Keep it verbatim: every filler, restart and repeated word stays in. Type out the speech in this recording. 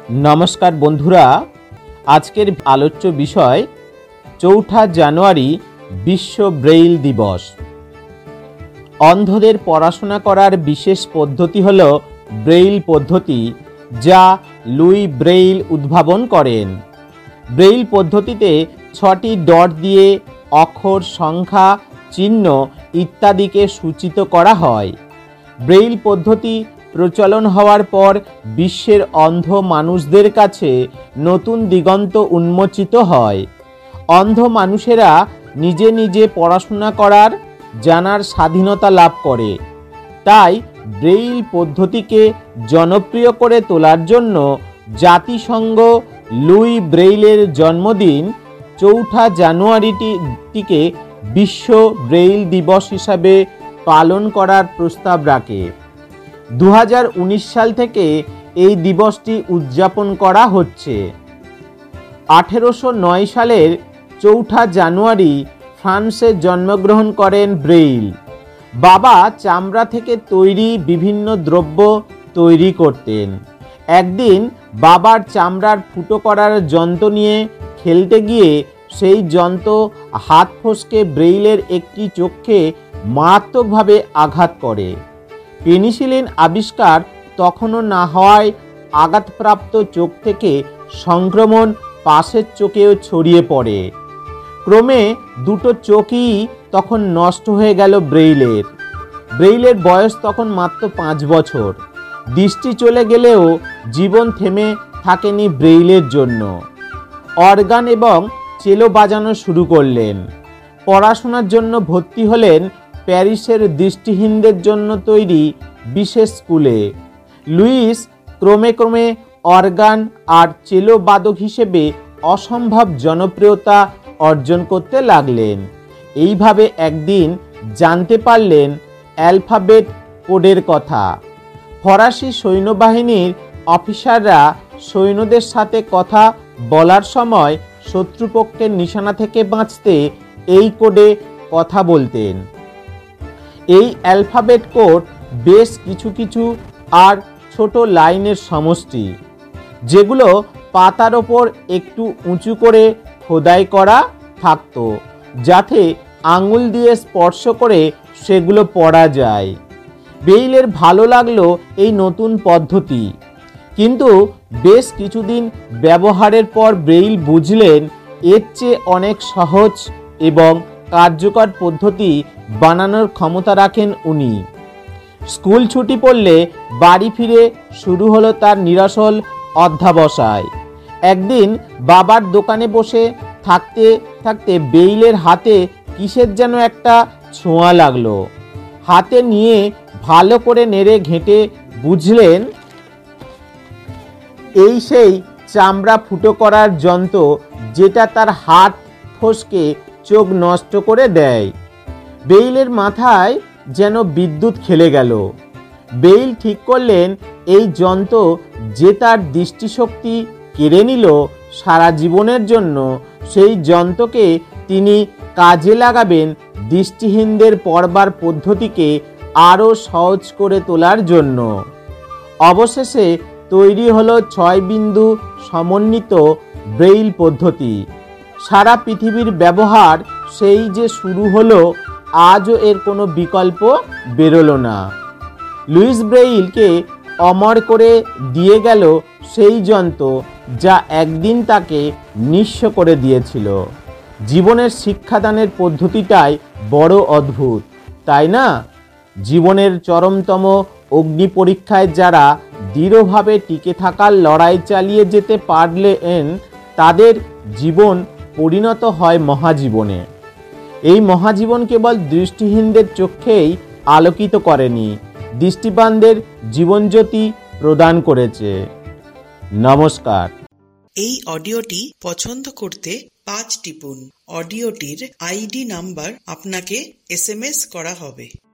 নমস্কার বন্ধুরা, আজকের আলোচ্য বিষয় চৌঠা জানুয়ারি বিশ্ব ব্রেইল দিবস। অন্ধদের পড়াশোনা করার বিশেষ পদ্ধতি হল ব্রেইল পদ্ধতি, যা লুই ব্রেইল উদ্ভাবন করেন। ব্রেইল পদ্ধতিতে ছটি ডট দিয়ে অক্ষর, সংখ্যা, চিহ্ন ইত্যাদিকে সূচিত করা হয়। ব্রেইল পদ্ধতি প্রচলন হওয়ার পর বিশ্বের অন্ধ মানুষদের কাছে নতুন দিগন্ত উন্মোচিত হয়। অন্ধ মানুষেরা নিজে নিজে পড়াশোনা করার, জানার স্বাধীনতা লাভ করে। তাই ব্রেইল পদ্ধতিকে জনপ্রিয় করে তোলার জন্য জাতিসংঘ লুই ব্রেইলের জন্মদিন চৌঠা জানুয়ারিটিকে বিশ্ব ব্রেইল দিবস হিসাবে পালন করার প্রস্তাব রাখে। দু হাজার উনিশ সাল থেকে এই দিবসটি উদযাপন করা হচ্ছে। আঠেরোশো নয় সালের চৌঠা জানুয়ারি ফ্রান্সে জন্মগ্রহণ করেন ব্রেইল। বাবা চামড়া থেকে তৈরি বিভিন্ন দ্রব্য তৈরি করতেন। একদিন বাবার চামড়ার ফুটো করার যন্ত্র নিয়ে খেলতে গিয়ে সেই যন্ত্র হাত ফসকে ব্রেইলের একটি চোখে মারাত্মকভাবে আঘাত করে। পেনিসিলিন আবিষ্কার তখনও না হওয়ায় আঘাতপ্রাপ্ত চোখ থেকে সংক্রমণ পাশের চোখেও ছড়িয়ে পড়ে। ক্রমে দুটো চোখই তখন নষ্ট হয়ে গেল ব্রেইলের। ব্রেইলের বয়স তখন মাত্র পাঁচ বছর। দৃষ্টি চলে গেলেও জীবন থেমে থাকেনি ব্রেইলের জন্য। অর্গান এবং চেলো বাজানো শুরু করলেন। পড়াশোনার জন্য ভর্তি হলেন প্যারিসের দৃষ্টিহীনদের জন্য তৈরি বিশেষ স্কুলে। লুইস ক্রমে ক্রমে অর্গান আর চেলো বাদক হিসেবে অসম্ভব জনপ্রিয়তা অর্জন করতে লাগলেন। এইভাবে একদিন জানতে পারলেন অ্যালফাবেট কোডের কথা। ফরাসি সৈন্যবাহিনীর অফিসাররা সৈন্যদের সাথে কথা বলার সময় শত্রুপক্ষের নিশানা থেকে বাঁচতে এই কোডে কথা বলতেন। এই অ্যালফাবেট কোড বেশ কিছু কিছু আর ছোট লাইনের সমষ্টি, যেগুলো পাতার ওপর একটু উঁচু করে খোদাই করা থাকতো, যাতে আঙুল দিয়ে স্পর্শ করে সেগুলো পড়া যায়। ব্রেইলের ভালো লাগলো এই নতুন পদ্ধতি, কিন্তু বেশ কিছুদিন ব্যবহারের পর ব্রেইল বুঝলেন এর চেয়ে অনেক সহজ এবং কার্যকর পদ্ধতি বানানোর ক্ষমতা রাখেন উনি। স্কুল ছুটি পড়লে বাড়ি ফিরে শুরু হলো তার নিরাসল অধ্যবসায়। একদিন বাবার দোকানে বসে থাকতে থাকতে ব্রেইলের হাতে কিসের যেন একটা ছোঁয়া লাগলো। হাতে নিয়ে ভালো করে নেড়ে ঘেঁটে বুঝলেন এই সেই চামড়া ফুটো করার যন্ত্র, যেটা তার হাত ফসকে চোখ নষ্ট করে দেয়। ব্রেইলের মাথায় যেন বিদ্যুৎ খেলে গেল। ব্রেইল ঠিক করলেন এই যন্ত্র যে তার দৃষ্টিশক্তি কেড়ে নিল সারা জীবনের জন্য, সেই যন্ত্রকে তিনি কাজে লাগাবেন দৃষ্টিহীনদের পড়বার পদ্ধতিকে আরও সহজ করে তোলার জন্য। অবশেষে তৈরি হলো ছয় বিন্দু সমন্বিত ব্রেইল পদ্ধতি। সারা পৃথিবীর ব্যবহার সেই যে শুরু হলো, আজও এর কোনো বিকল্প বেরোলো না। লুইস ব্রেইলকে অমর করে দিয়ে গেল সেই যন্ত্র যা একদিন তাকে নিঃস্ব করে দিয়েছিল। জীবনের শিক্ষাদানের পদ্ধতিটাই বড় অদ্ভুত, তাই না? জীবনের চরমতম অগ্নি পরীক্ষায় যারা দৃঢ়ভাবে টিকে থাকার লড়াই চালিয়ে যেতে পারলেন, তাদের জীবন পরিণত হয় মহাজীবনে। এই মহাজীবন কেবল দৃষ্টিহীনদের চোখেই আলোকিত করেনি, দৃষ্টিবানদের জীবনজ্যোতি প্রদান করেছে। নমস্কার। এই অডিওটি পছন্দ করতে পাঁচ টিপুন। অডিওটির আইডি নাম্বার আপনাকে এস এম এস করা হবে।